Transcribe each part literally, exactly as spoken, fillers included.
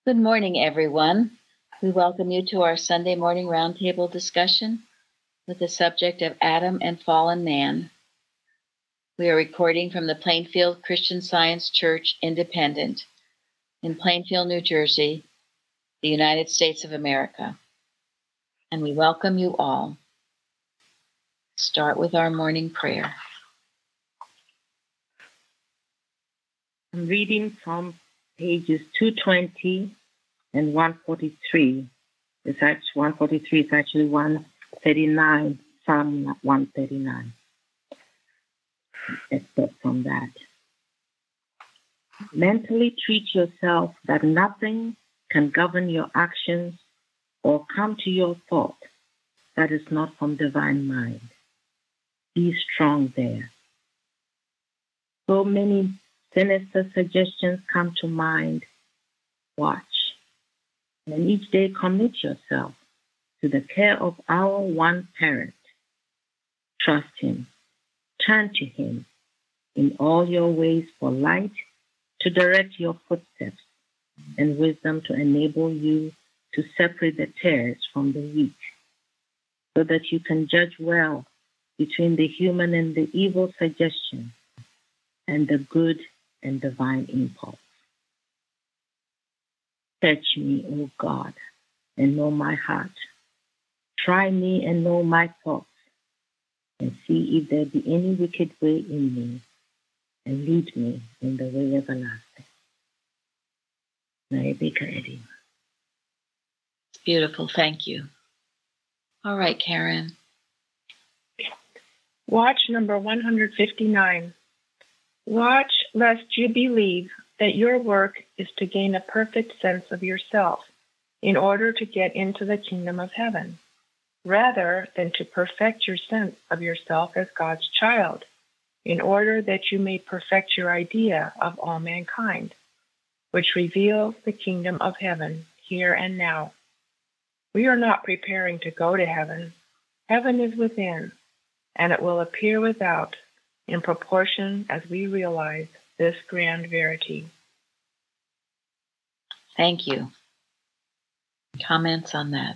Good morning, everyone. We welcome you to our Sunday morning roundtable discussion with the subject of Adam and fallen man. We are recording from the Plainfield Christian Science Church Independent in Plainfield, New Jersey, the United States of America. And we welcome you all. Start with our morning prayer. I'm reading from pages two twenty and one forty-three. It's actually one forty-three. It's actually one thirty-nine. Psalm one thirty-nine. Except from that, mentally treat yourself that nothing can govern your actions or come to your thought that is not from divine mind. Be strong there. So many sinister suggestions come to mind. Watch, and each day commit yourself to the care of our one parent. Trust him. Turn to him in all your ways for light to direct your footsteps and wisdom to enable you to separate the tares from the wheat, so that you can judge well between the human and the evil suggestion and the good and divine impulse. Search me, O God, and know my heart. Try me and know my thoughts, and see if there be any wicked way in me, and lead me in the way everlasting. Mary Baker Eddy. Beautiful, thank you. All right, Karen. Watch number one fifty-nine. Watch lest you believe that your work is to gain a perfect sense of yourself in order to get into the kingdom of heaven, rather than to perfect your sense of yourself as God's child, in order that you may perfect your idea of all mankind, which reveals the kingdom of heaven here and now. We are not preparing to go to heaven. Heaven is within, and it will appear without in proportion as we realize this grand verity. Thank you. Comments on that?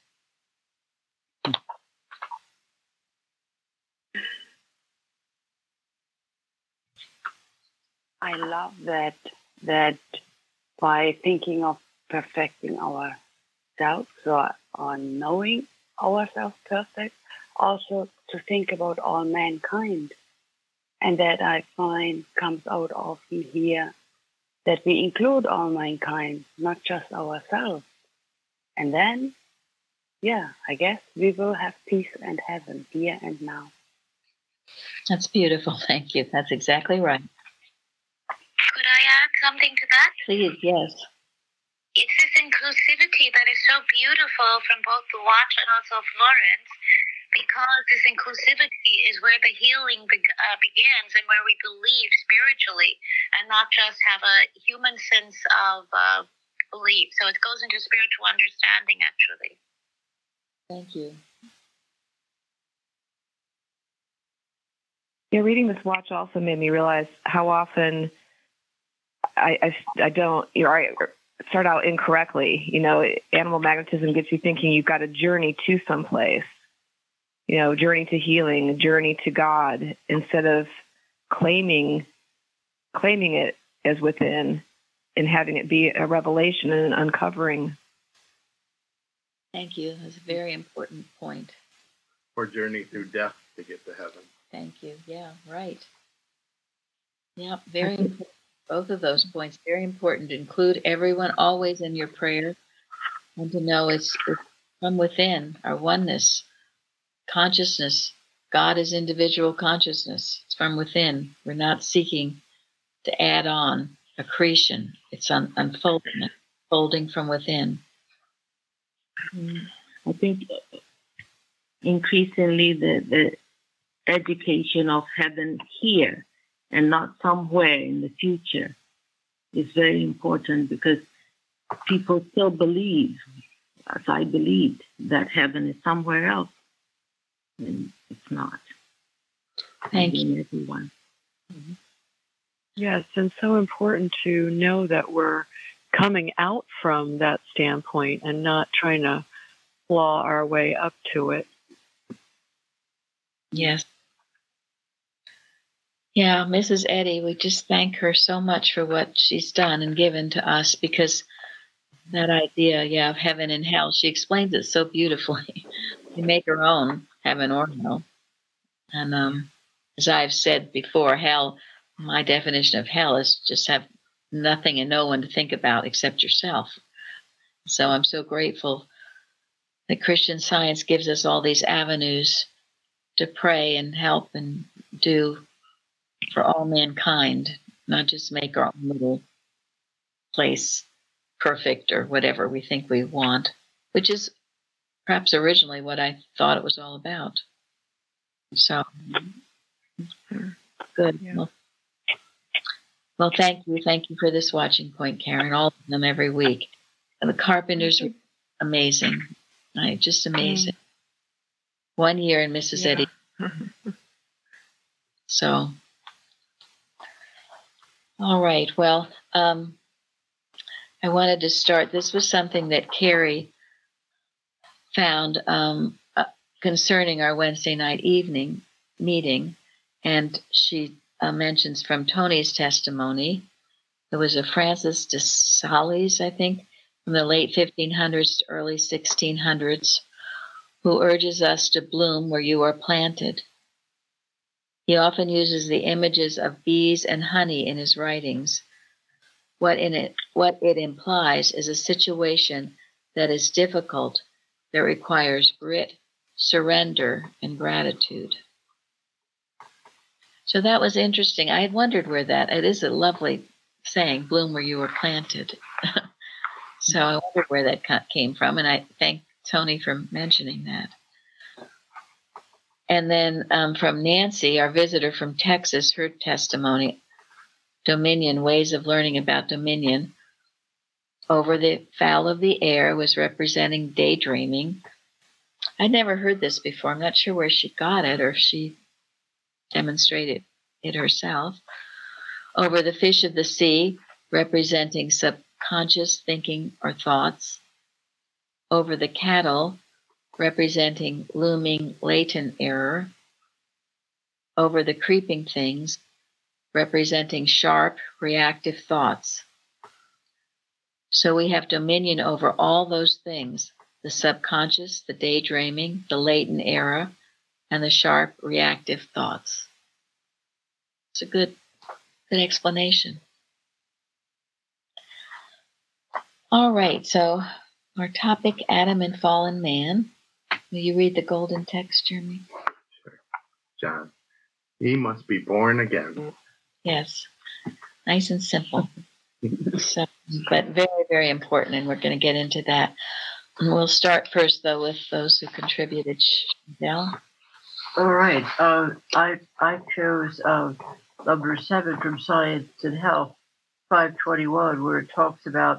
I love that that by thinking of perfecting ourselves or on knowing ourselves perfect, also to think about all mankind. And that I find comes out often here, that we include all mankind, not just ourselves. And then, yeah, I guess we will have peace and heaven here and now. That's beautiful. Thank you. That's exactly right. Could I add something to that? Please, yes. It's this inclusivity that is so beautiful from both the Watch and also Florence, because this inclusivity is where the healing be- uh, begins and where we believe spiritually and not just have a human sense of uh, belief. So it goes into spiritual understanding, actually. Thank you. Yeah, reading this watch also made me realize how often I, I, I don't, you know, I start out incorrectly. You know, animal magnetism gets you thinking you've got a journey to someplace. You know, journey to healing, journey to God, instead of claiming claiming it as within and having it be a revelation and an uncovering. Thank you. That's a very important point. Or journey through death to get to heaven. Thank you. Yeah, right. Yeah, very important. Both of those points, very important. Include everyone always in your prayer, and to know it's, it's from within, our oneness. Consciousness. God is individual consciousness. It's from within. We're not seeking to add on accretion. It's un- unfolding, unfolding from within. I think increasingly the, the education of heaven here and not somewhere in the future is very important, because people still believe, as I believed, that heaven is somewhere else. And it's not. Thank you, everyone. Mm-hmm. Yes, and so important to know that we're coming out from that standpoint and not trying to claw our way up to it. Yes. Yeah, Missus Eddy, we just thank her so much for what she's done and given to us, because that idea, yeah, of heaven and hell, she explains it so beautifully. We make our own heaven or hell. And um, as I've said before, hell, my definition of hell is just have nothing and no one to think about except yourself. So I'm so grateful that Christian Science gives us all these avenues to pray and help and do for all mankind, not just make our own little place perfect or whatever we think we want, which is perhaps originally what I thought it was all about. So, good. Yeah. Well, well, thank you. Thank you for this watching point, Karen. All of them every week. And the Carpenters were amazing. Right? Just amazing. Mm. One year in Missus Yeah. Eddy. So, all right. Well, um, I wanted to start. This was something that Carrie found um, uh, concerning our Wednesday night evening meeting, and she uh, mentions from Tony's testimony. There was a Francis de Sales, I think, from the late fifteen hundreds to early sixteen hundreds, who urges us to bloom where you are planted. He often uses the images of bees and honey in his writings. What in it, what it implies is a situation that is difficult, that requires grit, surrender, and gratitude. So that was interesting. I had wondered where that, it is a lovely saying, bloom where you were planted. So I wondered where that came from, and I thank Tony for mentioning that. And then um, from Nancy, our visitor from Texas, her testimony, Dominion, ways of learning about dominion. Over the fowl of the air was representing daydreaming. I'd never heard this before. I'm not sure where she got it or if she demonstrated it herself. Over the fish of the sea, representing subconscious thinking or thoughts. Over the cattle, representing looming latent error. Over the creeping things, representing sharp, reactive thoughts. So we have dominion over all those things, the subconscious, the daydreaming, the latent error, and the sharp, reactive thoughts. It's a good, good explanation. All right, so our topic, Adam and fallen man. Will you read the golden text, Jeremy? Sure. John, he must be born again. Yes, nice and simple. So, but very, very important, and we're going to get into that. And we'll start first, though, with those who contributed. Chantel? All right. Uh, I I chose uh, number seven from Science and Health, five twenty-one, where it talks about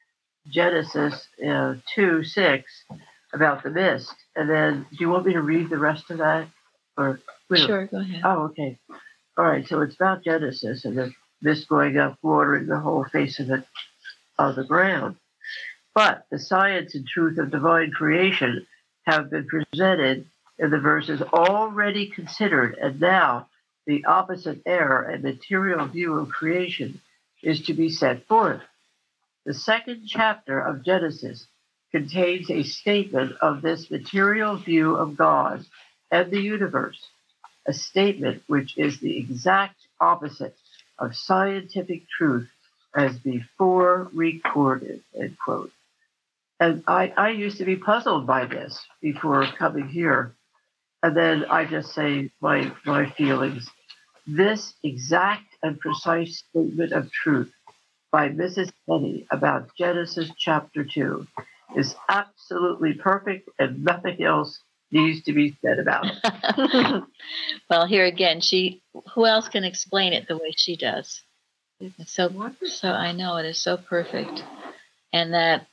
Genesis uh, two six, about the mist. And then, do you want me to read the rest of that? Or Sure, go ahead. Oh, okay. All right. So it's about Genesis and the mist going up, watering the whole face of the of the ground. But the science and truth of divine creation have been presented in the verses already considered, and now the opposite error and material view of creation is to be set forth. The second chapter of Genesis contains a statement of this material view of God and the universe, a statement which is the exact opposite of scientific truth as before recorded, end quote. And I, I used to be puzzled by this before coming here. And then I just say my, my feelings. This exact and precise statement of truth by Missus Eddy about Genesis chapter two is absolutely perfect, and nothing else needs to be said about it. Well, here again, she, who else can explain it the way she does? It's so, so I know it is so perfect. And that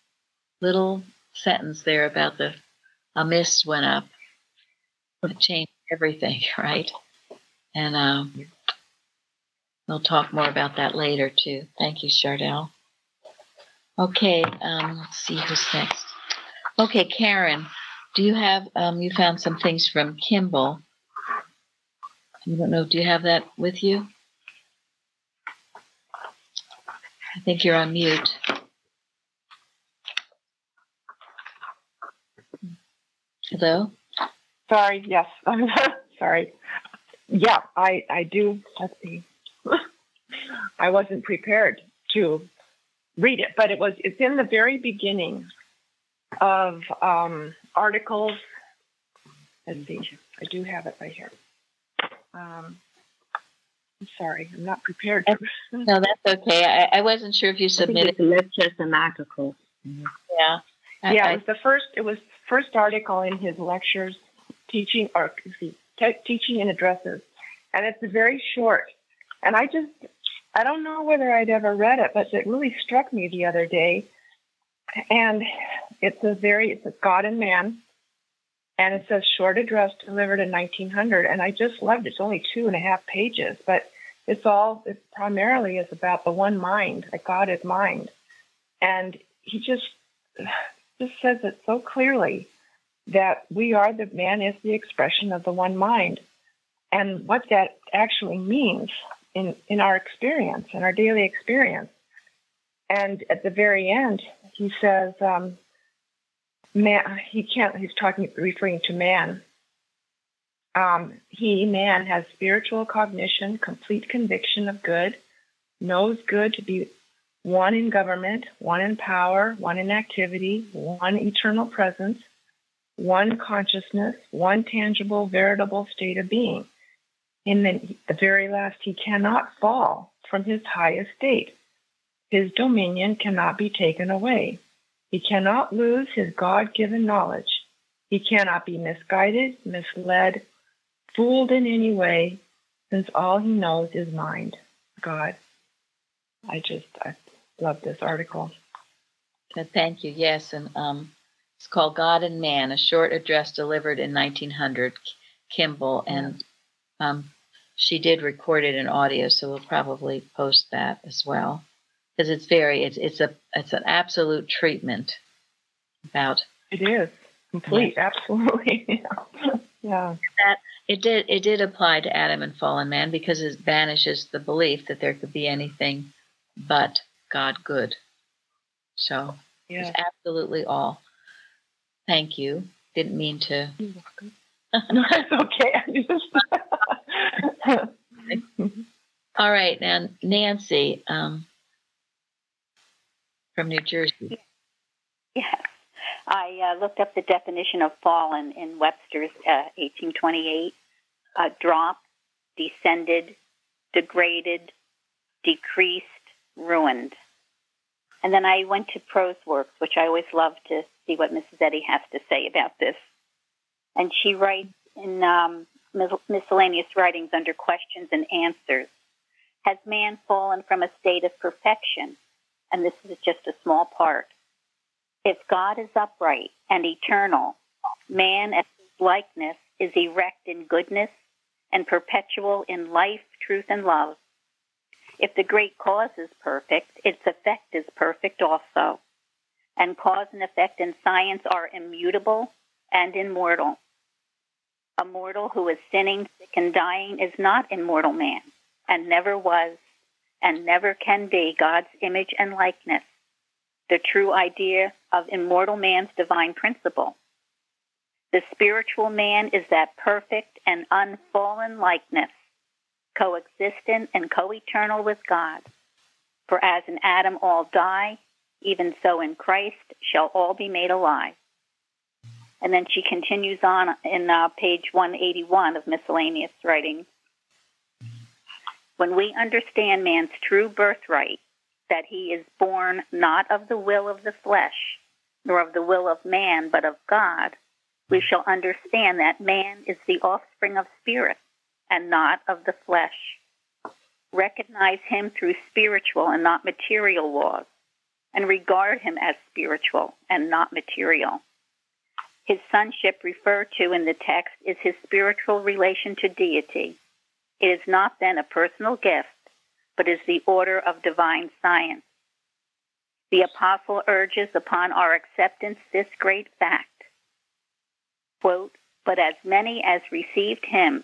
little sentence there about the a mist went up, it changed everything, right? And um, we'll talk more about that later too. Thank you, Chardell. Okay, um, let's see who's next. Okay, Karen, do you have, um, you found some things from Kimball. I don't know, do you have that with you? I think you're on mute. Hello? Sorry, yes. I'm sorry. Yeah, I, I do. Let's see. I wasn't prepared to read it, but it was it's in the very beginning of um, articles. Let's see. I do have it right here. Um, I'm sorry, I'm not prepared. To... No, that's okay. I, I wasn't sure if you submitted lectures and articles. Mm-hmm. Yeah. I, yeah, I, it was the first. It was first article in his lectures, teaching or see, te- teaching and addresses, and it's very short. And I just, I don't know whether I'd ever read it, but it really struck me the other day. And it's a very, it's a God and Man, and it says short address delivered in nineteen hundred. And I just loved it. It's only two and a half pages, but it's all, it primarily is about the one mind, that God is mind. And he just, just says it so clearly that we are the man is the expression of the one mind, and what that actually means in, in our experience, in our daily experience. And at the very end, he says, um, man, he can't, he's talking, referring to man. Um, he, man, has spiritual cognition, complete conviction of good, knows good to be one in government, one in power, one in activity, one eternal presence, one consciousness, one tangible, veritable state of being. In the, the very last, he cannot fall from his highest state. His dominion cannot be taken away. He cannot lose his God-given knowledge. He cannot be misguided, misled, fooled in any way, since all he knows is mind, God. I just, I love this article. Thank you. Yes, and um, it's called God and Man, a short address delivered in nineteen hundred, Kimball, and um, she did record it in audio, so we'll probably post that as well, because it's very, it's it's a it's an absolute treatment about. It is complete, yeah. Absolutely, yeah. That it did it did apply to Adam and fallen man because it banishes the belief that there could be anything but God good. So yeah. It's absolutely all. Thank you. Didn't mean to. You're welcome. No, it's okay. I just... All right, now Nancy um, from New Jersey. Yes, I uh, looked up the definition of fallen in Webster's uh, eighteen twenty-eight. Uh, dropped, descended, degraded, decreased, ruined. And then I went to Prose Works, which I always love to see what Missus Eddy has to say about this. And she writes in um, miscellaneous writings under questions and answers, has man fallen from a state of perfection? And this is just a small part. If God is upright and eternal, man as his likeness is erect in goodness and perpetual in life, truth, and love. If the great cause is perfect, its effect is perfect also. And cause and effect in science are immutable and immortal. A mortal who is sinning, sick, and dying is not immortal man, and never was, and never can be God's image and likeness, the true idea of immortal man's divine principle. The spiritual man is that perfect and unfallen likeness, coexistent and co-eternal with God. For as in Adam all die, even so in Christ shall all be made alive. And then she continues on in uh, page one eighty-one of miscellaneous writings. When we understand man's true birthright, that he is born not of the will of the flesh, nor of the will of man, but of God, we shall understand that man is the offspring of spirit and not of the flesh. Recognize him through spiritual and not material laws, and regard him as spiritual and not material. His sonship referred to in the text is his spiritual relation to deity. It is not then a personal gift, but is the order of divine science. The apostle urges upon our acceptance this great fact. Quote, but as many as received him,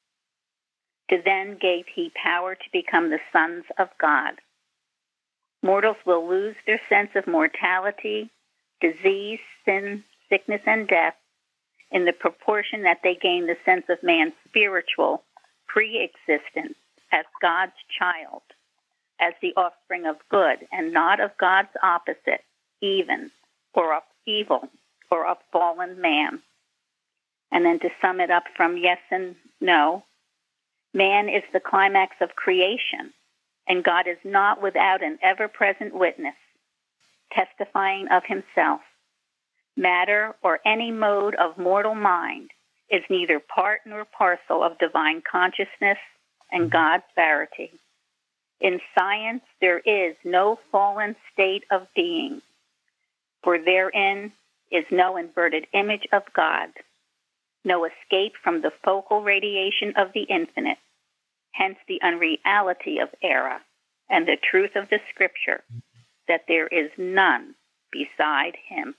to them gave he power to become the sons of God. Mortals will lose their sense of mortality, disease, sin, sickness, and death in the proportion that they gain the sense of man's spiritual pre-existence as God's child, as the offspring of good, and not of God's opposite, even, or of evil, or of fallen man. And then to sum it up from yes and no, man is the climax of creation, and God is not without an ever-present witness, testifying of himself. Matter or any mode of mortal mind is neither part nor parcel of divine consciousness and God's verity. In science, there is no fallen state of being, for therein is no inverted image of God, no escape from the focal radiation of the infinite, hence the unreality of era and the truth of the scripture that there is none beside him.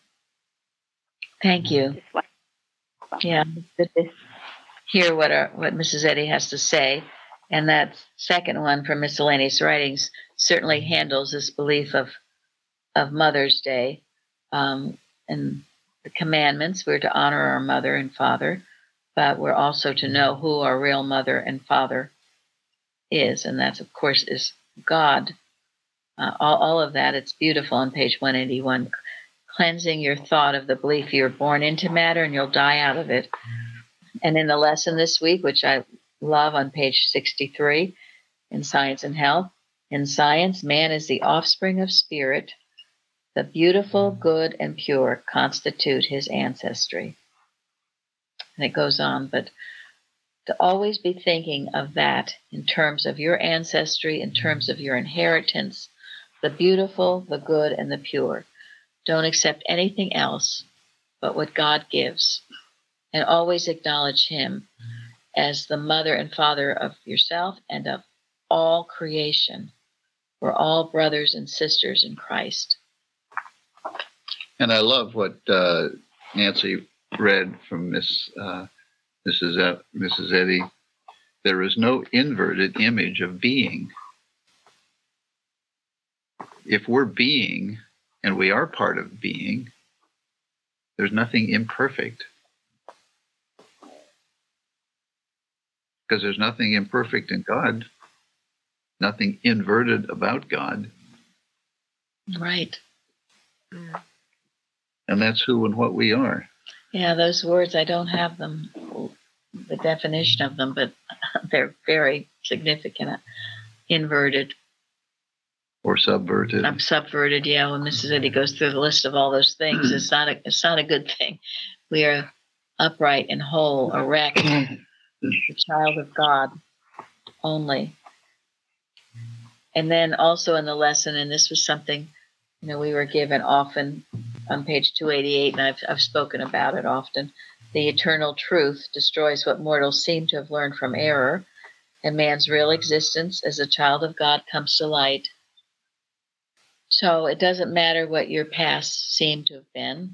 Thank you. Yeah, good to hear what our, what Missus Eddy has to say. And that second one from Miscellaneous Writings certainly handles this belief of of Mother's Day. Um, and the commandments, we're to honor our mother and father, but we're also to know who our real mother and father is. And that's, of course, is God. Uh, all, all of that, it's beautiful on page one eighty-one. Cleansing your thought of the belief you're born into matter and you'll die out of it. And in the lesson this week, which I love on page sixty-three, in Science and Health, in science, man is the offspring of spirit. The beautiful, good, and pure constitute his ancestry. And it goes on, but to always be thinking of that in terms of your ancestry, in terms of your inheritance, the beautiful, the good, and the pure. Don't accept anything else but what God gives, and always acknowledge him as the mother and father of yourself and of all creation. We're all brothers and sisters in Christ. And I love what uh, Nancy read from Miss uh, Missus E- Missus Eddy. There is no inverted image of being. If we're being, and we are part of being, there's nothing imperfect. Because there's nothing imperfect in God, nothing inverted about God. Right. And that's who and what we are. Yeah, those words, I don't have them, the definition of them, but they're very significant. Inverted. Or subverted. I'm subverted, yeah. When Missus Eddy goes through the list of all those things, it's not a, it's not a good thing. We are upright and whole, erect, the child of God only. And then also in the lesson, and this was something, you know, we were given often on page two eighty-eight, and I've, I've spoken about it often. The eternal truth destroys what mortals seem to have learned from error, and man's real existence as a child of God comes to light. So it doesn't matter what your past seemed to have been.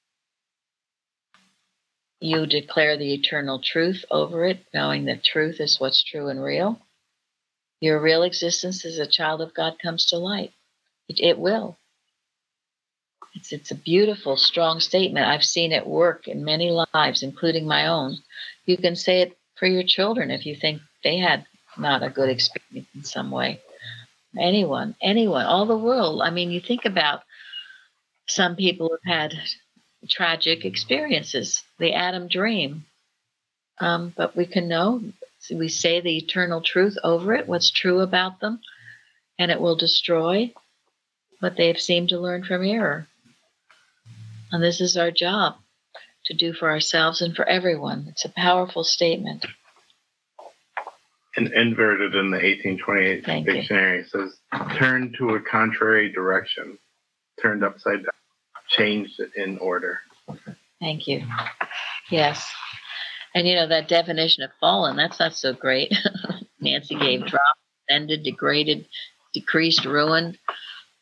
You declare the eternal truth over it, knowing that truth is what's true and real. Your real existence as a child of God comes to light. It, it will. It's, it's a beautiful, strong statement. I've seen it work in many lives, including my own. You can say it for your children if you think they had not a good experience in some way. Anyone, anyone, all the world. I mean, you think about some people who've had tragic experiences, the Adam dream. Um, but we can know, we say the eternal truth over it, what's true about them, and it will destroy what they have seemed to learn from error. And this is our job to do for ourselves and for everyone. It's a powerful statement. And inverted in the eighteen twenty-eight Thank dictionary you. says, turned to a contrary direction, turned upside down, changed in order. Thank you. Yes. And you know, that definition of fallen, that's not so great. Nancy gave drop, ended, degraded, decreased, ruined.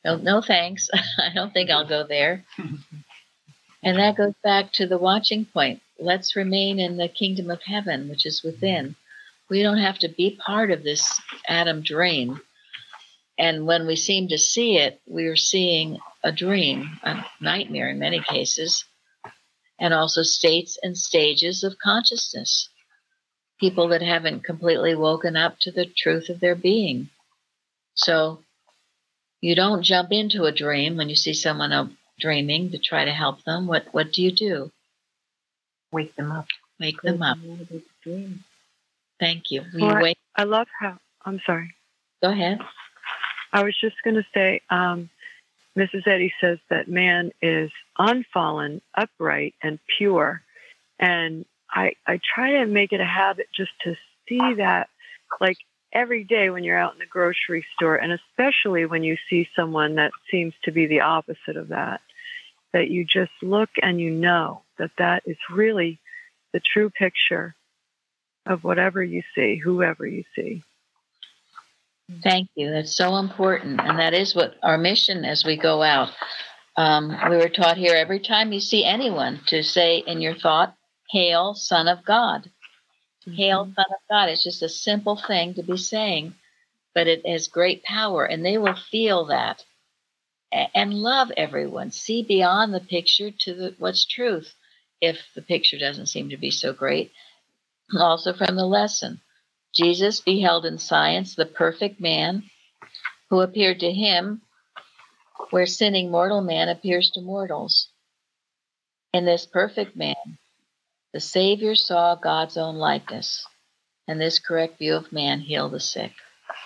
No, no thanks. I don't think I'll go there. And that goes back to the watching point. Let's remain in the kingdom of heaven, which is within. We don't have to be part of this Adam dream. And when we seem to see it, we are seeing a dream, a nightmare in many cases, and also states and stages of consciousness. People that haven't completely woken up to the truth of their being. So you don't jump into a dream when you see someone dreaming to try to help them. What what do you do? Wake them up. Wake them up. Dream. Thank you. Well, you I, wake- I love how, I'm sorry. Go ahead. I was just going to say, um, Missus Eddy says that man is unfallen, upright, and pure. And I, I try to make it a habit just to see that, like every day when you're out in the grocery store, and especially when you see someone that seems to be the opposite of that, that you just look and you know that that is really the true picture of whatever you see, whoever you see. Thank you. That's so important. And that is what our mission as we go out. Um, we were taught here every time you see anyone to say in your thought, Hail, Son of God. Mm-hmm. Hail, Son of God. It's just a simple thing to be saying, but it has great power, and they will feel that and love everyone. See beyond the picture to the, what's truth, if the picture doesn't seem to be so great. Also from the lesson, Jesus beheld in science the perfect man who appeared to him where sinning mortal man appears to mortals. In this perfect man, the Savior saw God's own likeness, and this correct view of man healed the sick.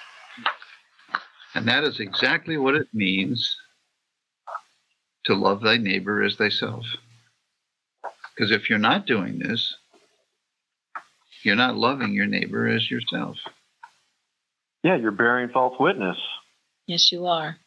And that is exactly what it means to love thy neighbor as thyself. Because if you're not doing this, you're not loving your neighbor as yourself. Yeah, you're bearing false witness. Yes, you are.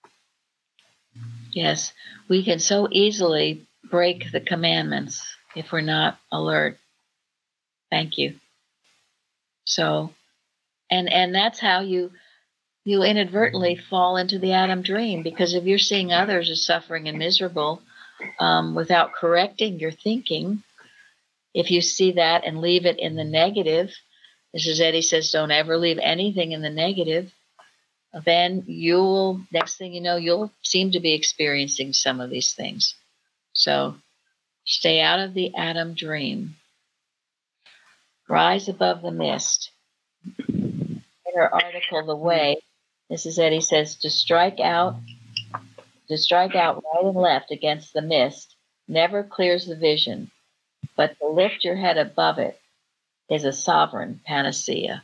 Yes, we can so easily break the commandments if we're not alert. Thank you. So, and and that's how you you inadvertently fall into the Adam dream, because if you're seeing others as suffering and miserable um, without correcting your thinking, if you see that and leave it in the negative, Missus Eddy says, don't ever leave anything in the negative, then you'll, next thing you know, you'll seem to be experiencing some of these things. So stay out of the Adam dream. Rise above the mist. In her article, The Way, Missus Eddy says, to strike out, to strike out right and left against the mist never clears the vision, but to lift your head above it is a sovereign panacea.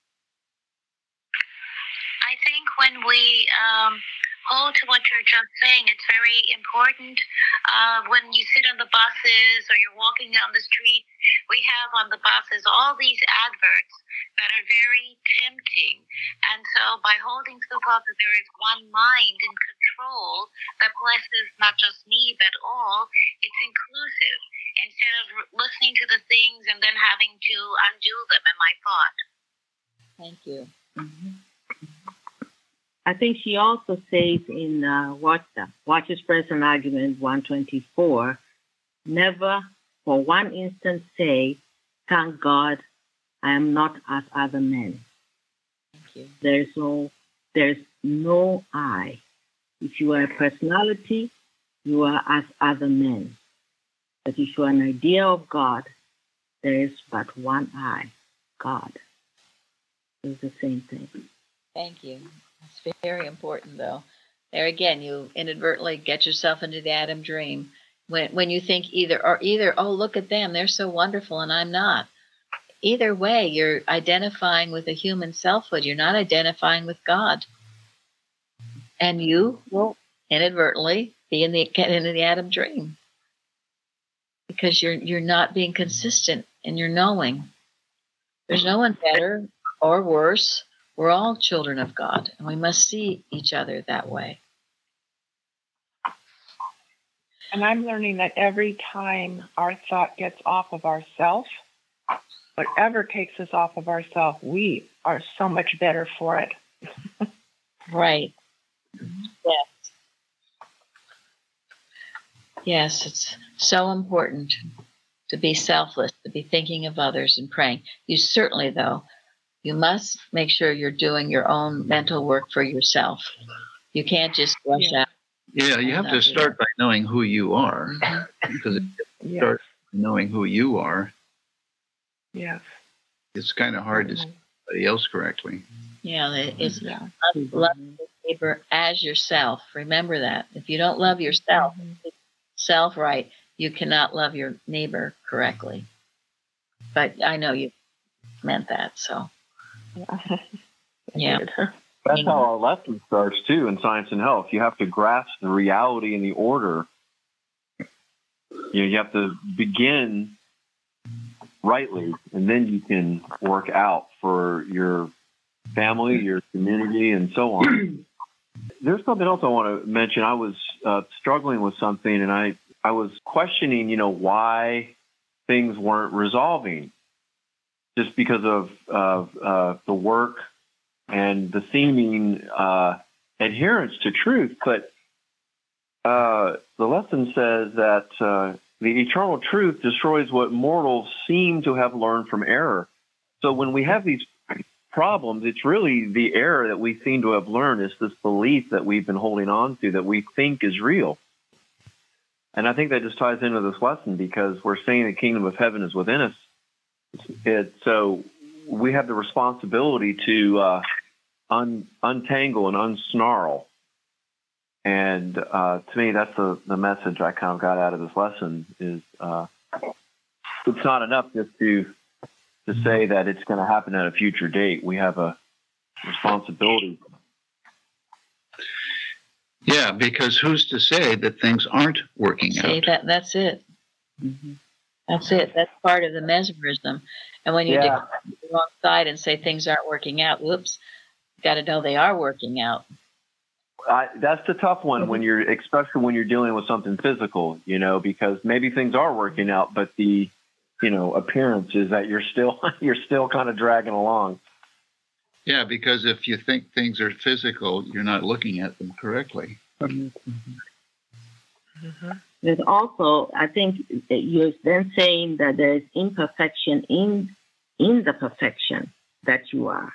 I think when we um, hold to what you're just saying, it's very important. Uh, when you sit on the buses or you're walking down the street, we have on the buses all these adverts that are very tempting. And so by holding to the thought that there is one mind in control that blesses not just me, but all, it's inclusive. Instead of listening to the things and then having to undo them in my thought. Thank you. Mm-hmm. I think she also says in uh, Watch, Watch's Present Argument one twenty-four, never for one instant say, thank God I am not as other men. Thank you. There's no, there's no I. If you are a personality, you are as other men. But if you are an idea of God, there is but one I, God. It's the same thing. Thank you. That's very important, though. There again, you inadvertently get yourself into the Adam dream. When when you think either or either, oh, look at them, they're so wonderful and I'm not. Either way, you're identifying with a human selfhood. You're not identifying with God. And you will inadvertently be in the get into the Adam dream. Because you're you're not being consistent in your knowing. There's no one better or worse. We're all children of God, and we must see each other that way. And I'm learning that every time our thought gets off of ourself, whatever takes us off of ourself, we are so much better for it. Right. Yes. Yes, it's so important to be selfless, to be thinking of others and praying. You certainly, though, you must make sure you're doing your own mental work for yourself. You can't just rush Yeah. out. Yeah, you have to start by knowing who you are. Because if you Yes. start knowing who you are, Yes. it's kind of hard to see somebody else correctly. Yeah, it- it's Yeah. love, love your neighbor as yourself. Remember that. If you don't love yourself, self right, you cannot love your neighbor correctly. But I know you meant that, so Yeah. yeah. That's how our lesson starts too in Science and Health. You have to grasp the reality and the order. You know, you have to begin rightly, and then you can work out for your family, your community, and so on. There's something else I want to mention. I was uh, struggling with something, and I, I was questioning, you know, why things weren't resolving, just because of of uh, the work and the seeming uh, adherence to truth. But uh, the lesson says that uh, the eternal truth destroys what mortals seem to have learned from error. So when we have these problems, it's really the error that we seem to have learned is this belief that we've been holding on to that we think is real. And I think that just ties into this lesson because we're saying the kingdom of heaven is within us. It, so we have the responsibility to uh, un, untangle and unsnarl. And uh, to me, that's the, the message I kind of got out of this lesson is uh, it's not enough just to to say that it's going to happen at a future date. We have a responsibility. Yeah, because who's to say that things aren't working See, out? that that's it. Mm-hmm. That's it. That's part of the mesmerism. And when you Yeah. declare the wrong side and say things aren't working out, whoops, you got to know they are working out. I, that's the tough one when you're, especially when you're dealing with something physical, you know, because maybe things are working out, but the, you know, appearance is that you're still, you're still kind of dragging along. Yeah, because if you think things are physical, you're not looking at them correctly. Mm-hmm. Mm-hmm. There's also, I think you're then saying that there is imperfection in in the perfection that you are.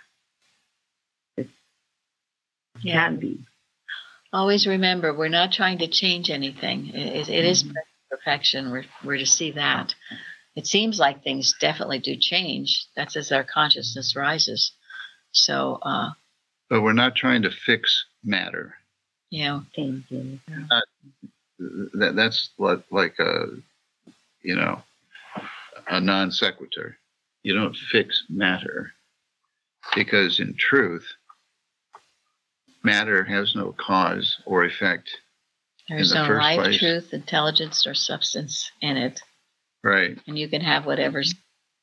It Yeah. can be. Always remember, we're not trying to change anything. It, it, it is perfection. We're, we're to see that. It seems like things definitely do change. That's as our consciousness rises. So, uh, But we're not trying to fix matter. you know, Changing. Not, that that's like, like a, you know, a non sequitur. You don't fix matter because in truth, matter has no cause or effect. there's in the no first life, place. truth, intelligence, or substance in it. Right. And you can have whatever's,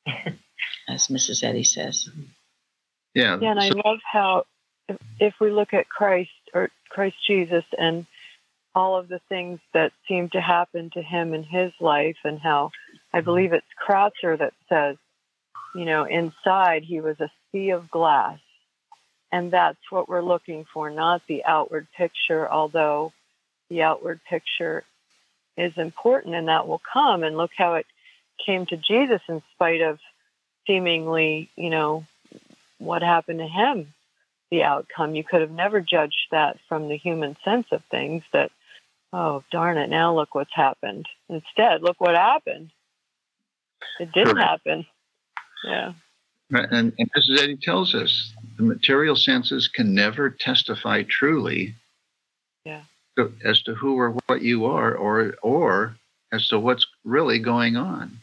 as Missus Eddy says. Yeah. Yeah, and I so- love how if, if we look at Christ or Christ Jesus and all of the things that seem to happen to him in his life and how I believe it's Croucher that says, you know, inside he was a sea of glass. And that's what we're looking for, not the outward picture, although the outward picture is important and that will come. And look how it came to Jesus in spite of seemingly, you know, what happened to him, the outcome. You could have never judged that from the human sense of things that, oh, darn it, now look what's happened. Instead, look what happened. It didn't Correct. happen. Yeah. Right, And, and Missus Eddy tells us the material senses can never testify truly Yeah. to, as to who or what you are or or as to what's really going on.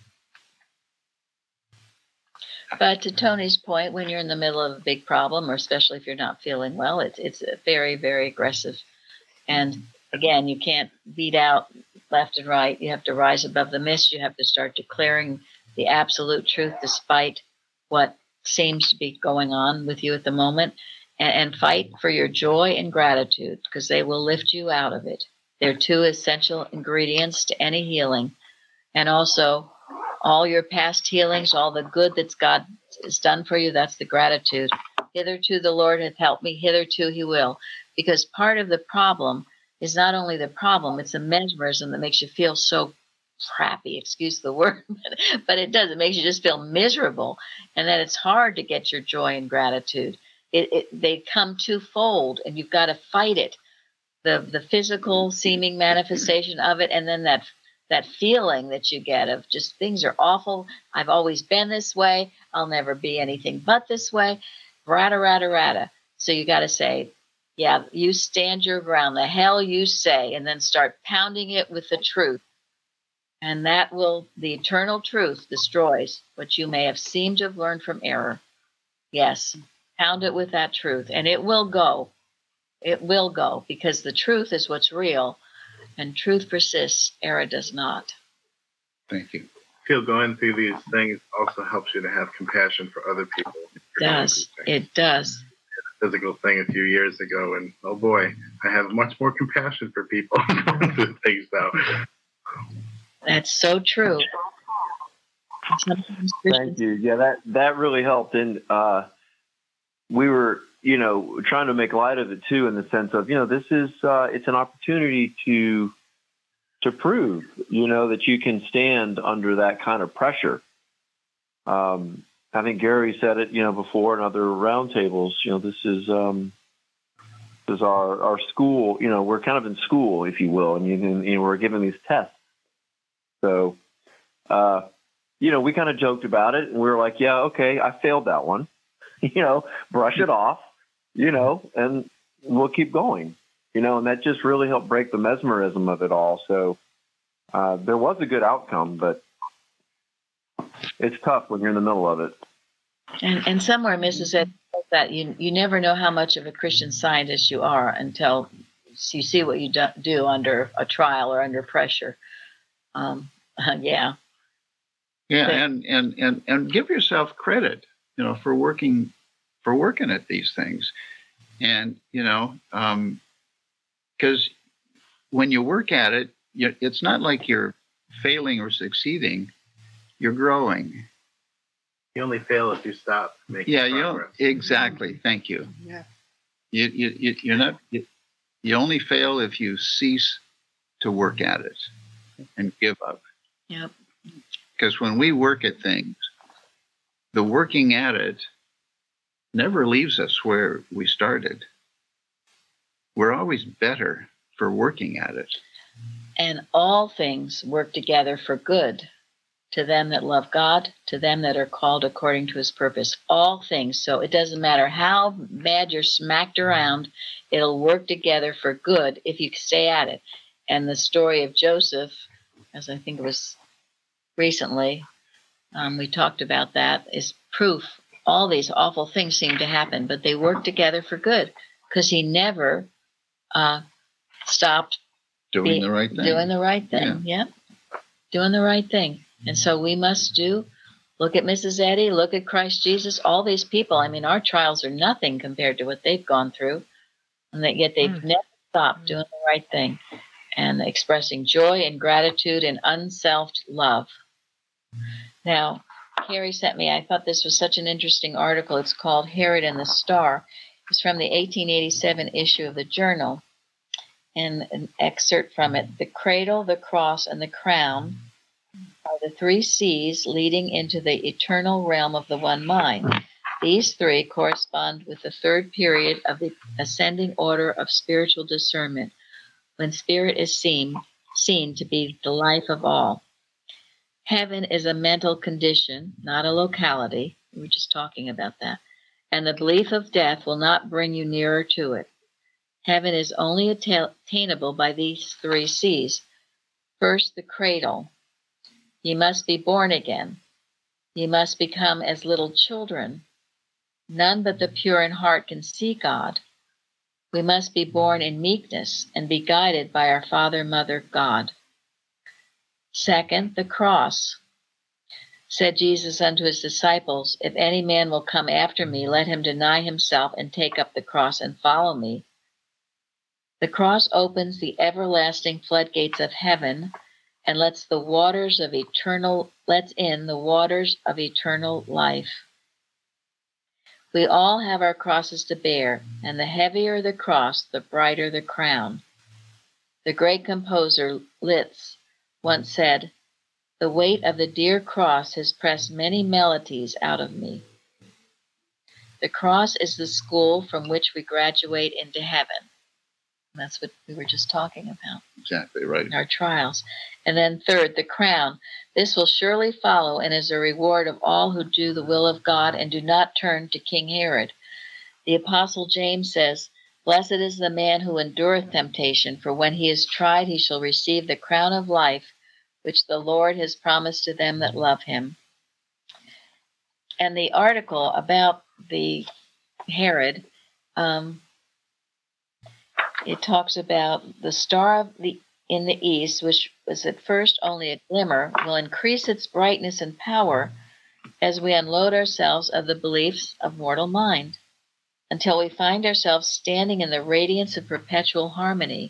But to Tony's point, when you're in the middle of a big problem, or especially if you're not feeling well, it's it's very, very aggressive. And again, you can't beat out left and right. You have to rise above the mist. You have to start declaring the absolute truth despite what seems to be going on with you at the moment, and, and fight for your joy and gratitude because they will lift you out of it. They're two essential ingredients to any healing. And also, all your past healings, all the good that's God has done for you, that's the gratitude. Hitherto the Lord hath helped me, hitherto he will. Because part of the problem is not only the problem, it's the mesmerism that makes you feel so crappy, excuse the word, but, but it does. It makes you just feel miserable, and that it's hard to get your joy and gratitude. It, it they come twofold, and you've got to fight it. The the physical seeming manifestation of it, and then that that feeling that you get of just things are awful. I've always been this way. I'll never be anything but this way. Rata, rata, rata. So you got to say, yeah, you stand your ground. The hell you say, and then start pounding it with the truth. And that will, the eternal truth destroys what you may have seemed to have learned from error. Yes, pound it with that truth, and it will go. It will go, because the truth is what's real, and truth persists, error does not. Thank you. I feel going through these things also helps you to have compassion for other people. It does. It does. A physical thing a few years ago, and oh boy, I have much more compassion for people going through things now. That's so true. Thank you. Yeah, that, that really helped. And uh, we were, you know, trying to make light of it too, in the sense of, you know, this is, uh, it's an opportunity to, to prove, you know, that you can stand under that kind of pressure. Um, I think Gary said it, you know, before in other roundtables, you know, this is, um, this is our, our school, you know, we're kind of in school, if you will, and, you, and you know, we're given these tests. So, uh, you know, we kind of joked about it, and we were like, yeah, okay, I failed that one, you know, brush it off, you know, and we'll keep going, you know, and that just really helped break the mesmerism of it all. So uh, there was a good outcome, but it's tough when you're in the middle of it. And, and somewhere, Missus said that you you never know how much of a Christian Scientist you are until you see what you do, do under a trial or under pressure. Um, uh, yeah. Yeah, But, and, and, and, and give yourself credit, you know, for working for working at these things. And, you know, um, because when you work at it, you, it's not like you're failing or succeeding. You're growing. You only fail if you stop making Yeah, progress. you exactly. Thank you. Yeah. You, you, you, you're not, you, you only fail if you cease to work at it and give up. Yep. Because when we work at things, the working at it never leaves us where we started. We're always better for working at it. And all things work together for good to them that love God, to them that are called according to his purpose. All things. So it doesn't matter how bad you're smacked around, it'll work together for good if you stay at it. And the story of Joseph, as I think it was recently, um, we talked about that, is proof. All these awful things seem to happen, but they work together for good, because he never uh, stopped Doing being, the right thing. Doing the right thing, yeah. Yep. Doing the right thing. And so we must do, look at Missus Eddy, look at Christ Jesus, all these people. I mean, our trials are nothing compared to what they've gone through, and that yet they've mm. never stopped doing the right thing and expressing joy and gratitude and unselfed love. Now, Carrie sent me, I thought this was such an interesting article. It's called Herod and the Star. It's from the eighteen eighty-seven issue of the Journal. And an excerpt from it: the cradle, the cross, and the crown are the three C's leading into the eternal realm of the one mind. These three correspond with the third period of the ascending order of spiritual discernment, when spirit is seen, seen to be the life of all. Heaven is a mental condition, not a locality. We were just talking about that. And the belief of death will not bring you nearer to it. Heaven is only attainable by these three C's. First, the cradle. Ye must be born again. Ye must become as little children. None but the pure in heart can see God. We must be born in meekness and be guided by our Father, Mother, God. Second, the cross. Said Jesus unto his disciples, if any man will come after me, let him deny himself and take up the cross and follow me. The cross opens the everlasting floodgates of heaven and lets the waters of eternal, lets in the waters of eternal life. We all have our crosses to bear, and the heavier the cross, the brighter the crown. The great composer Liszt once said, "The weight of the dear cross has pressed many melodies out of me." The cross is the school from which we graduate into heaven. And that's what we were just talking about. Exactly right. In our trials. And then third, the crown. This will surely follow and is a reward of all who do the will of God and do not turn to King Herod. The Apostle James says, "Blessed is the man who endureth temptation, for when he is tried, he shall receive the crown of life, which the Lord has promised to them that love him." And the article about the Herod, um, it talks about the star of the in the east, which was at first only a glimmer, will increase its brightness and power as we unload ourselves of the beliefs of mortal mind, until we find ourselves standing in the radiance of perpetual harmony.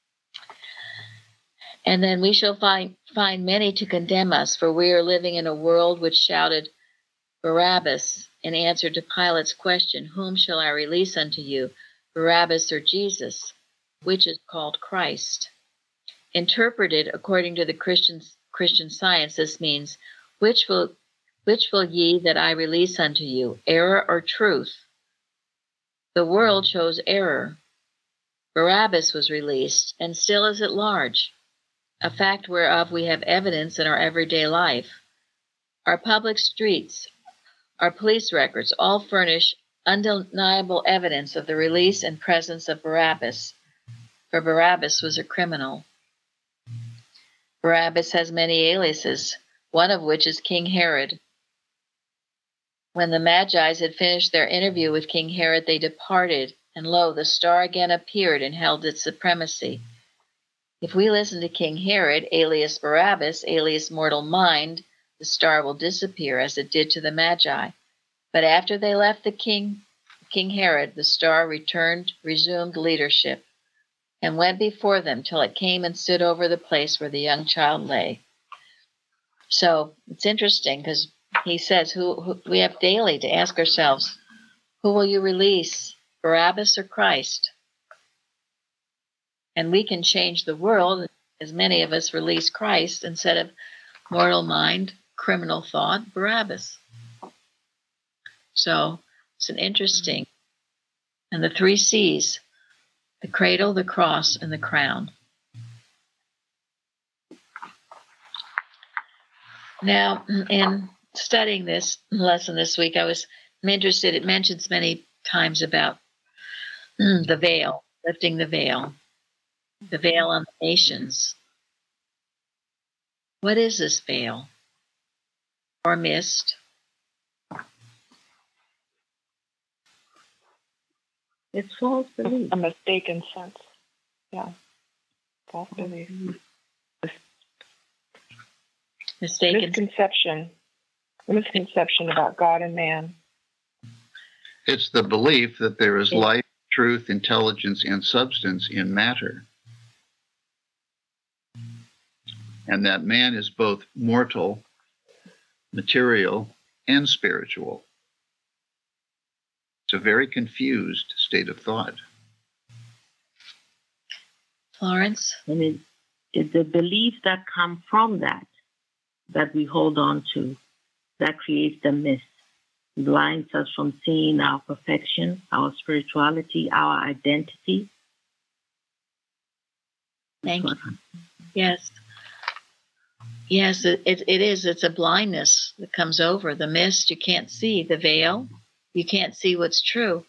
And then we shall find find many to condemn us, for we are living in a world which shouted Barabbas in answer to Pilate's question, "Whom shall I release unto you, Barabbas or Jesus?" which is called Christ. Interpreted according to the Christian Christian Science, this means, which will which will ye that I release unto you, error or truth? The world chose error. Barabbas was released, and still is at large, a fact whereof we have evidence in our everyday life. Our public streets, our police records all furnish undeniable evidence of the release and presence of Barabbas, for Barabbas was a criminal. Barabbas has many aliases, one of which is King Herod. When the Magi's had finished their interview with King Herod, they departed, and lo, the star again appeared and held its supremacy. If we listen to King Herod, alias Barabbas, alias mortal mind, the star will disappear as it did to the Magi. But after they left the king, King Herod, the star returned, resumed leadership, and went before them till it came and stood over the place where the young child lay. So it's interesting because he says who, who we have daily to ask ourselves, who will you release, Barabbas or Christ? And we can change the world, as many of us release Christ instead of mortal mind, criminal thought, Barabbas. So it's an interesting, and the three C's, the cradle, the cross, and the crown. Now, in studying this lesson this week, I was interested, it mentions many times about the veil, lifting the veil, the veil on the nations. What is this veil? Or mist? It's false belief. A mistaken sense. Yeah. False belief. Mistaken. Misconception. Misconception about God and man. It's the belief that there is life, truth, intelligence, and substance in matter, and that man is both mortal, material, and spiritual. It's a very confused state of thought. Florence? And it, it's the belief that comes from that, that we hold on to, that creates the mist, blinds us from seeing our perfection, our spirituality, our identity. Thank you. Yes. Yes, it, it, it is. It's a blindness that comes over. The mist, you can't see. The veil, you can't see what's true.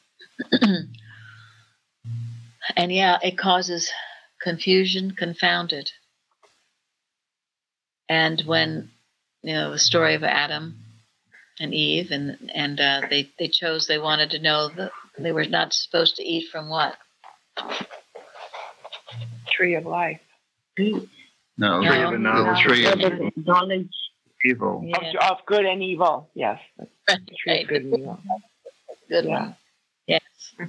And yeah, it causes confusion, confounded. And when, you know, the story of Adam and Eve, and and uh, they, they chose, they wanted to know that they were not supposed to eat from what? Tree of life. No, Tree of the knowledge tree of knowledge. evil. Yeah. Of, of good and evil, yes. Right, Tree right. of good and evil. Good Yeah. one. Yes.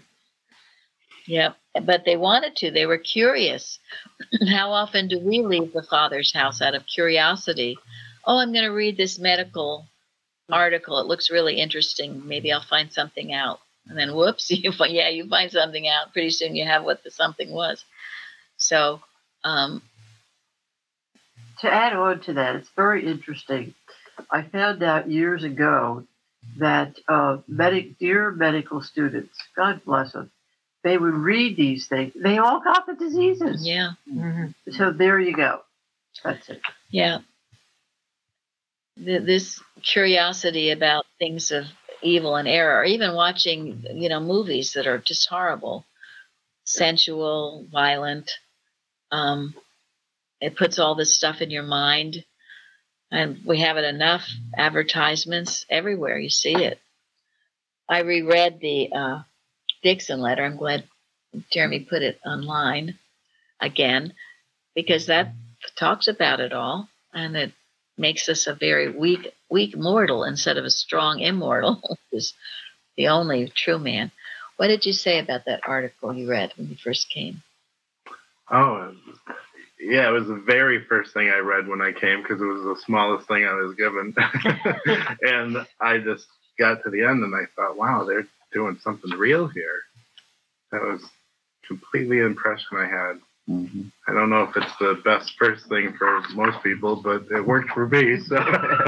Yep. But they wanted to. They were curious. How often do we leave the Father's house out of curiosity? Oh, I'm going to read this medical article. It looks really interesting. Maybe I'll find something out. And then whoops, you find, yeah, you find something out. Pretty soon you have what the something was. So Um, to add on to that, it's very interesting. I found out years ago that uh, medic, dear medical students, God bless them, they would read these things. They all got the diseases. Yeah. Mm-hmm. So there you go. That's it. Yeah. The, this curiosity about things of evil and error, or even watching, you know, movies that are just horrible, sensual, violent. Um, it puts all this stuff in your mind. And we have it enough advertisements everywhere. You see it. I reread the uh, Dixon letter. I'm glad Jeremy put it online again, because that talks about it all, and it makes us a very weak, weak mortal instead of a strong immortal, which is the only true man. What did you say about that article you read when you first came? Oh, yeah, it was the very first thing I read when I came, because it was the smallest thing I was given. And I just got to the end and I thought, wow, they're doing something real here. That was completely the impression I had. Mm-hmm. I don't know if it's the best first thing for most people, but it worked for me. So.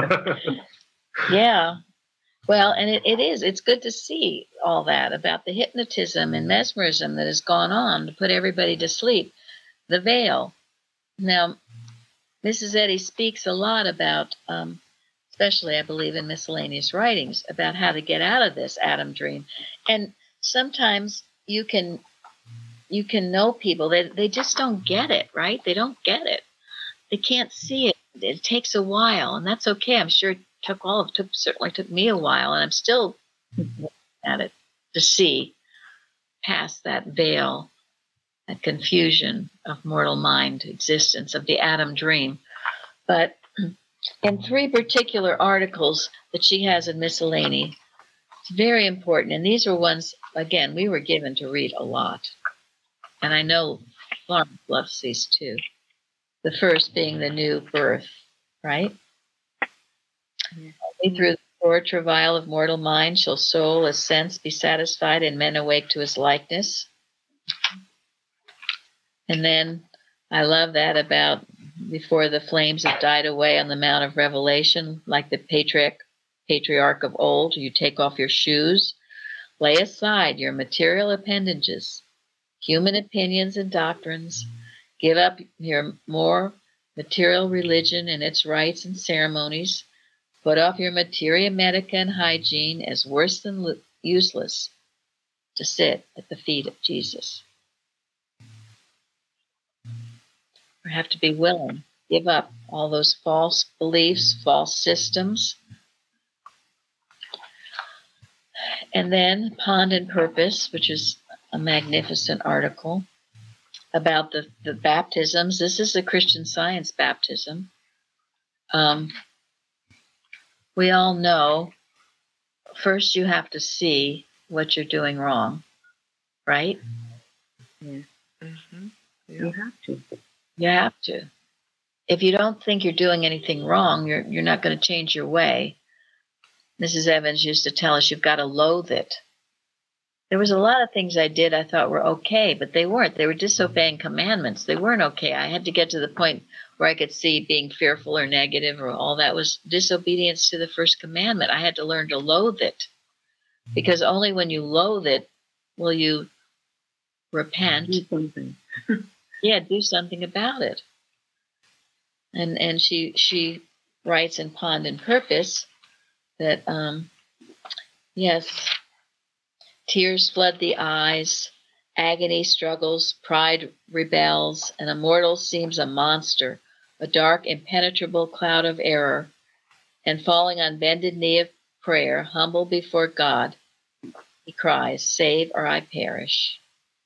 Yeah. Well, and it, it is. It's good to see all that about the hypnotism and mesmerism that has gone on to put everybody to sleep. The veil. Now, Missus Eddy speaks a lot about, um, especially I believe in miscellaneous writings, about how to get out of this Adam dream. And sometimes you can you can know people that they just don't get it, right? They don't get it. They can't see it. It takes a while, and that's okay. I'm sure it took all of took certainly took me a while, and I'm still at it to see past that veil, that confusion of mortal mind existence, of the Adam dream. But in three particular articles that she has in Miscellany, it's very important. And these are ones, again, we were given to read a lot. And I know Florence loves these too. The first being the new birth, right? Yeah. Only through the sore travail of mortal mind shall soul as sense be satisfied and men awake to his likeness. And then I love that about before the flames have died away on the Mount of Revelation, like the patriarch, patriarch of old, you take off your shoes, lay aside your material appendages, human opinions and doctrines, give up your more material religion and its rites and ceremonies, put off your materia medica and hygiene as worse than lo- useless to sit at the feet of Jesus. We have to be willing, give up all those false beliefs, false systems. And then Pond and Purpose, which is a magnificent article about the, the baptisms. This is a Christian Science baptism. Um, we all know, first you have to see what you're doing wrong, right? Yeah. Mm-hmm. You have to. You have to. If you don't think you're doing anything wrong, you're you're not going to change your way. Missus Evans used to tell us you've got to loathe it. There was a lot of things I did I thought were okay, but they weren't. They were disobeying commandments. They weren't okay. I had to get to the point where I could see being fearful or negative or all that was disobedience to the first commandment. I had to learn to loathe it, because only when you loathe it will you repent. Do something. Yeah, do something about it. And and she she writes in Pond and Purpose that um, yes, tears flood the eyes, agony struggles, pride rebels, and a mortal seems a monster, a dark, impenetrable cloud of error, and falling on bended knee of prayer, humble before God, he cries, "Save or I perish."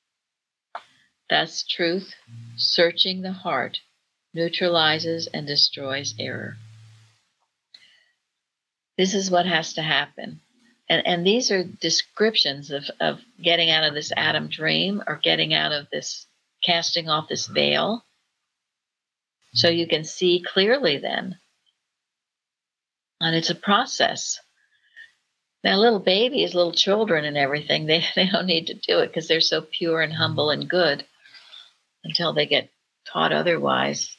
Thus, truth, searching the heart, neutralizes and destroys error. This is what has to happen. And, and these are descriptions of, of getting out of this Adam dream, or getting out of this, casting off this veil. So you can see clearly then. And it's a process. Now, little babies, little children and everything, they, they don't need to do it because they're so pure and humble and good until they get taught otherwise.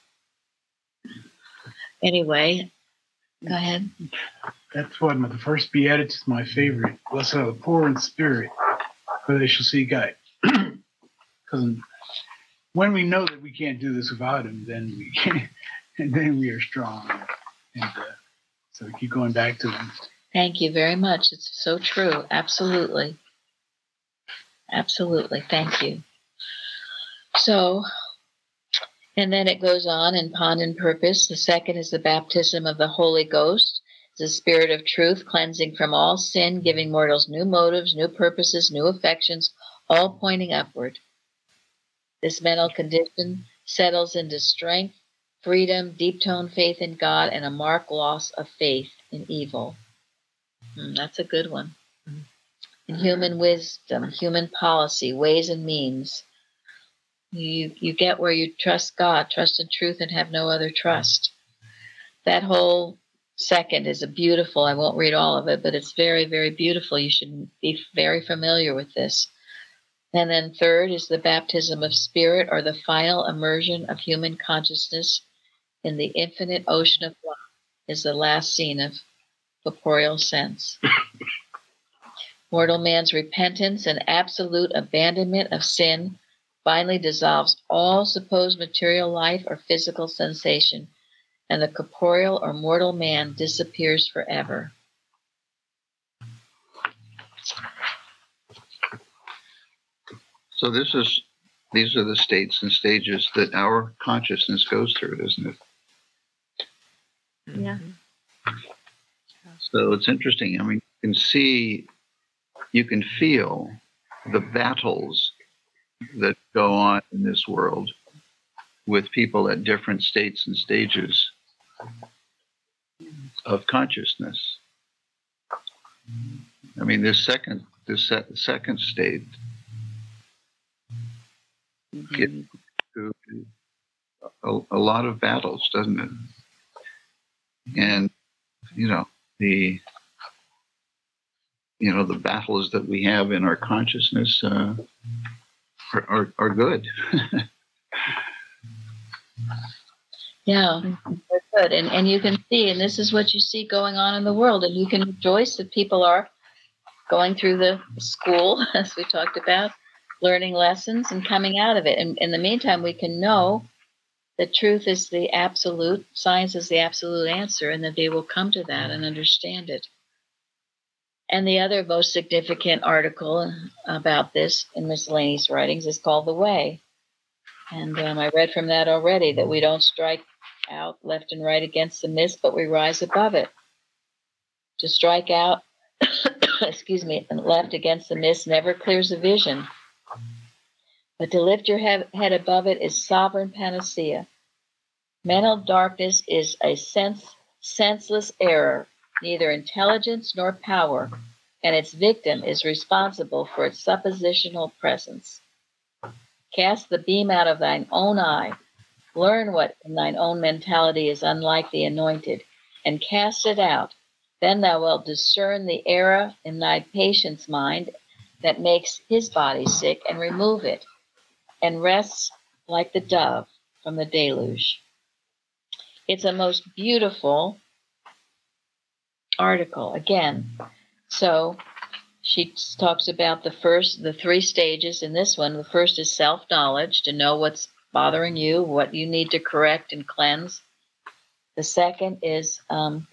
Anyway, go ahead. That's what the first beatitude is my favorite. Blessed are the poor in spirit, for they shall see God. Because when we know that we can't do this without Him, then we can, and then we are strong. And uh, so we keep going back to Him. Thank you very much. It's so true. Absolutely. Absolutely. Thank you. So, and then it goes on in Pond and Purpose. The second is the baptism of the Holy Ghost, the Spirit of truth, cleansing from all sin, giving mortals new motives, new purposes, new affections, all pointing upward. This mental condition settles into strength, freedom, deep-toned faith in God, and a marked loss of faith in evil. Mm, that's a good one. In human wisdom, human policy, ways and means, you you get where you trust God, trust in truth, and have no other trust. That whole second is a beautiful, I won't read all of it, but it's very, very beautiful. You should be very familiar with this. And then third is the baptism of spirit, or the final immersion of human consciousness in the infinite ocean of love, is the last scene of corporeal sense. Mortal man's repentance and absolute abandonment of sin finally dissolves all supposed material life or physical sensation, and the corporeal or mortal man disappears forever. So this is, these are the states and stages that our consciousness goes through, isn't it? Yeah. So it's interesting. I mean, you can see, you can feel the battles that go on in this world with people at different states and stages of consciousness. I mean, this second, this se- second state mm-hmm. gets to a, a lot of battles, doesn't it? And you know the you know the battles that we have in our consciousness uh, are, are are good. Yeah, they're good. And and you can see, and this is what you see going on in the world, and you can rejoice that people are going through the school, as we talked about, learning lessons and coming out of it. And in the meantime, we can know that truth is the absolute, science is the absolute answer, and that they will come to that and understand it. And the other most significant article about this in Miscellaneous Writings is called The Way. And um, I read from that already that we don't strike out left and right against the mist, but we rise above it. To strike out, excuse me, and left against the mist never clears a vision. But to lift your head above it is sovereign panacea. Mental darkness is a sense, senseless error, neither intelligence nor power, and its victim is responsible for its suppositional presence. Cast the beam out of thine own eye, learn what in thine own mentality is unlike the anointed, and cast it out. Then thou wilt discern the error in thy patient's mind that makes his body sick, and remove it, and rests like the dove from the deluge. It's a most beautiful article, again. So she talks about the first, the three stages in this one. The first is self-knowledge, to know what's bothering you, what you need to correct and cleanse. The second is um,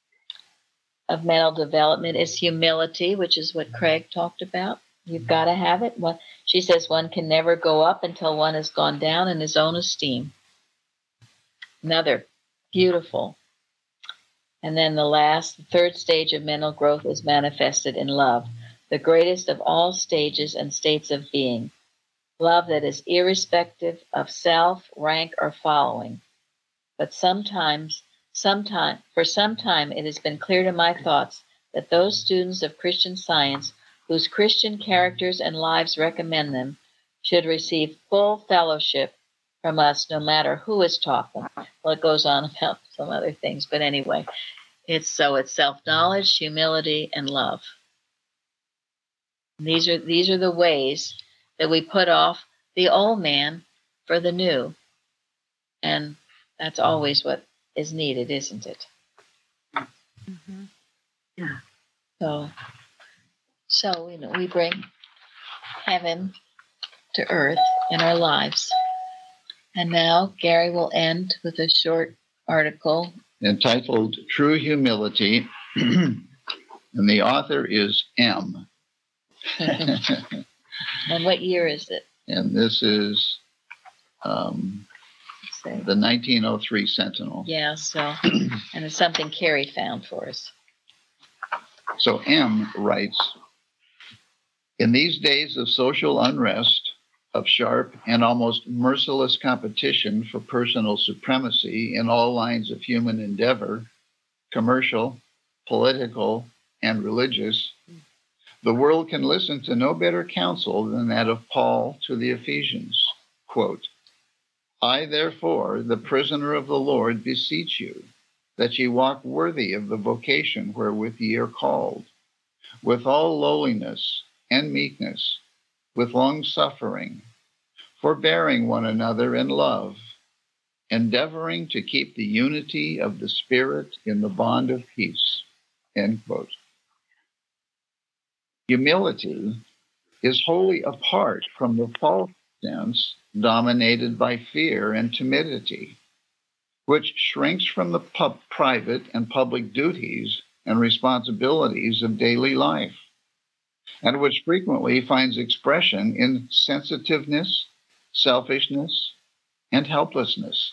of mental development is humility, which is what Craig talked about. You've got to have it. One, she says one can never go up until one has gone down in his own esteem. Another, beautiful. And then the last, the third stage of mental growth is manifested in love, the greatest of all stages and states of being. Love that is irrespective of self, rank, or following. But sometimes, sometime, for some time, it has been clear to my thoughts that those students of Christian Science whose Christian characters and lives recommend them should receive full fellowship from us, no matter who has taught them. Well, it goes on about some other things, but anyway, it's so it's self-knowledge, humility, and love. These are these are the ways that we put off the old man for the new. And that's always what is needed, isn't it? Mm-hmm. Yeah. So, so you know, we bring heaven to earth in our lives. And now Gary will end with a short article entitled True Humility, and the author is M. And what year is it? And this is um, the nineteen oh three Sentinel. Yeah, so, and it's something Carrie found for us. So M writes, in these days of social unrest, of sharp and almost merciless competition for personal supremacy in all lines of human endeavor, commercial, political, and religious, the world can listen to no better counsel than that of Paul to the Ephesians. Quote, I, therefore, the prisoner of the Lord, beseech you, that ye walk worthy of the vocation wherewith ye are called, with all lowliness and meekness, with long suffering, forbearing one another in love, endeavoring to keep the unity of the Spirit in the bond of peace. End quote. Humility is wholly apart from the false sense dominated by fear and timidity, which shrinks from the pub- private and public duties and responsibilities of daily life, and which frequently finds expression in sensitiveness, selfishness, and helplessness.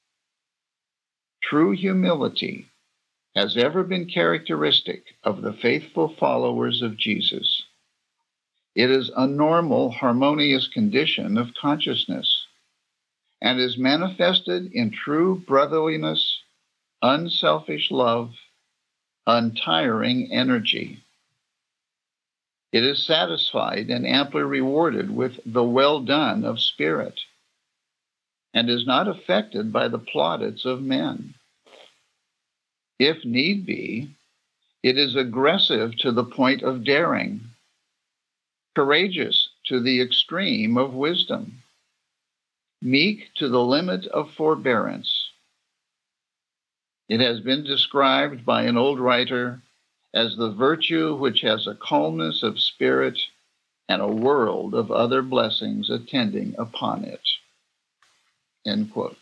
True humility has ever been characteristic of the faithful followers of Jesus. It is a normal, harmonious condition of consciousness and is manifested in true brotherliness, unselfish love, untiring energy. It is satisfied and amply rewarded with the well done of spirit, and is not affected by the plaudits of men. If need be, it is aggressive to the point of daring, courageous to the extreme of wisdom, meek to the limit of forbearance. It has been described by an old writer as the virtue which has a calmness of spirit and a world of other blessings attending upon it. End quote.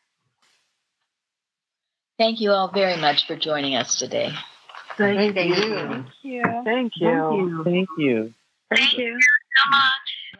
Thank you all very much for joining us today. Thank, Thank you. you. Thank you. Thank you. Thank you. Thank you. Thank you so much.